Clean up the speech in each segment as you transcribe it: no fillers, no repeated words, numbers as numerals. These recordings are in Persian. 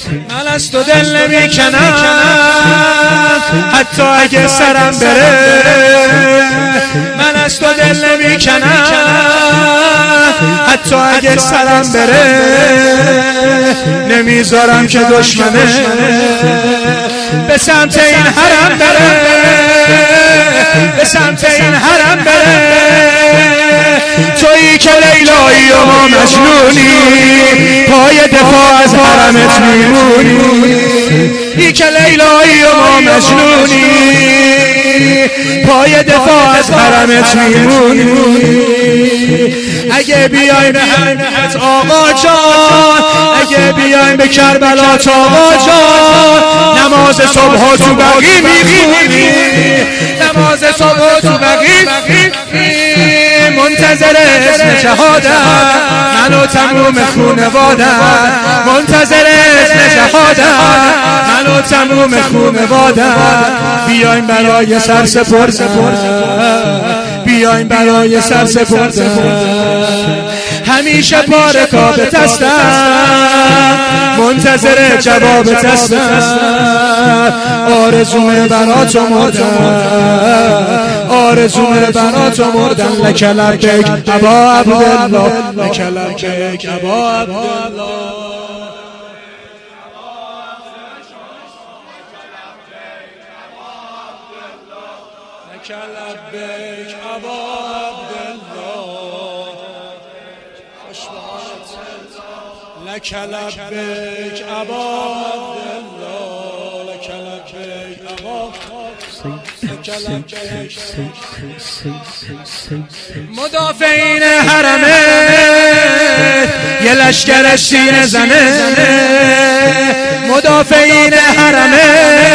من از تو دل نمیکنم حتی اگه سرم بره، من از تو دل نمیکنم حتی اگه سرم بره، نمیذارم که دشمنه به سمت این حرم بره، به سمت این حرم بره. تویی که لیلایی و ما مجنونی، پای دفاع از حرمت میمونی. ای که لیلایی و ما مجنونی، پای دفاع از حرمت میمونی. اگه بیایم به حرمت آقا جان، اگه بیایم به کربلا تا آقا جان، نماز صبح تو بقی میخونی، نماز صبح تو بقی منتظر اسم شهادت، من و تموم خونواده منتظر اسم شهادت، من و تموم خونواده. بیایم برای سر سپردن، بیایم برای سر سپردن، همیشه پاره کابت هستم، منتظر جوابت هستم. آرزوم برات مردن، آرزوم برات مردن. لک لبیک ابا عبدالله، لک لبیک ابا عبدالله. لک لبیک ابا عبدالله، لک لبیک ابا عبدالله، لک لبیک ابا. مدافعین حرمه یه لشکر سینه زنه، مدافعین حرمه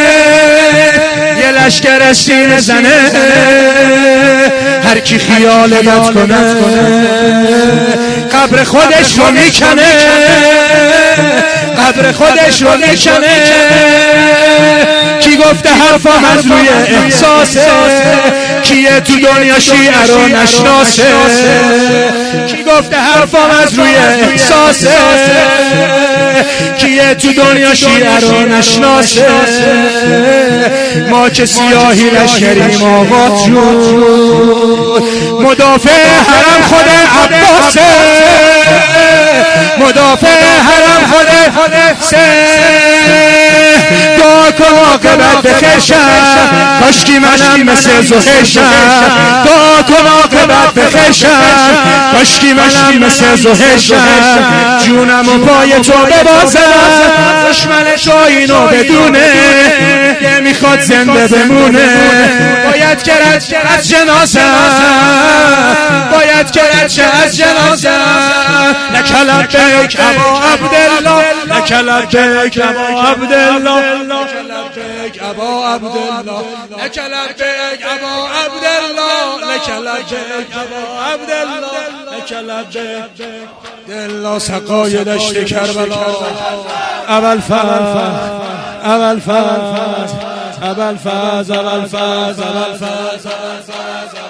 یه لشکر سینه زنه. هر کی خیال بد کنه قبر خودش رو میکنه، قبر خودش رو میکنه. کی گفته حرفم از روی احساسه، کیه تو دنیا شیعه رو نشناسه؟ کی گفته حرفم از روی احساسه، کیه تو دنیا شیعه رو نشناسه؟ ما که سیاهی لشکریم آقا جون، مدافع حرم خود عباسه، مدافع حرم خود دعا کن عاقبت بخشم، کاشکی منم مثل زهشم. دعا کن عاقبت بخشم، کاشکی منم مثل زهشم. جونم و پای تو ببازم، دشمن تو اینو بدونه، یه میخواد زنده بمونه. باید که رد از جنازه، باید که رد از جنازه. لک لبیک ابا عبدالله، لک لبیک ابا عبدالله، لک لبیک ابا عبدالله، لک لبیک ابا عبدالله، لک لبیک ابا عبدالله، لک لبیک. دلا سقای دشت کربلا، اول فاز، اول فاز، اول فاز، اول فاز، اول فاز، اول فاز.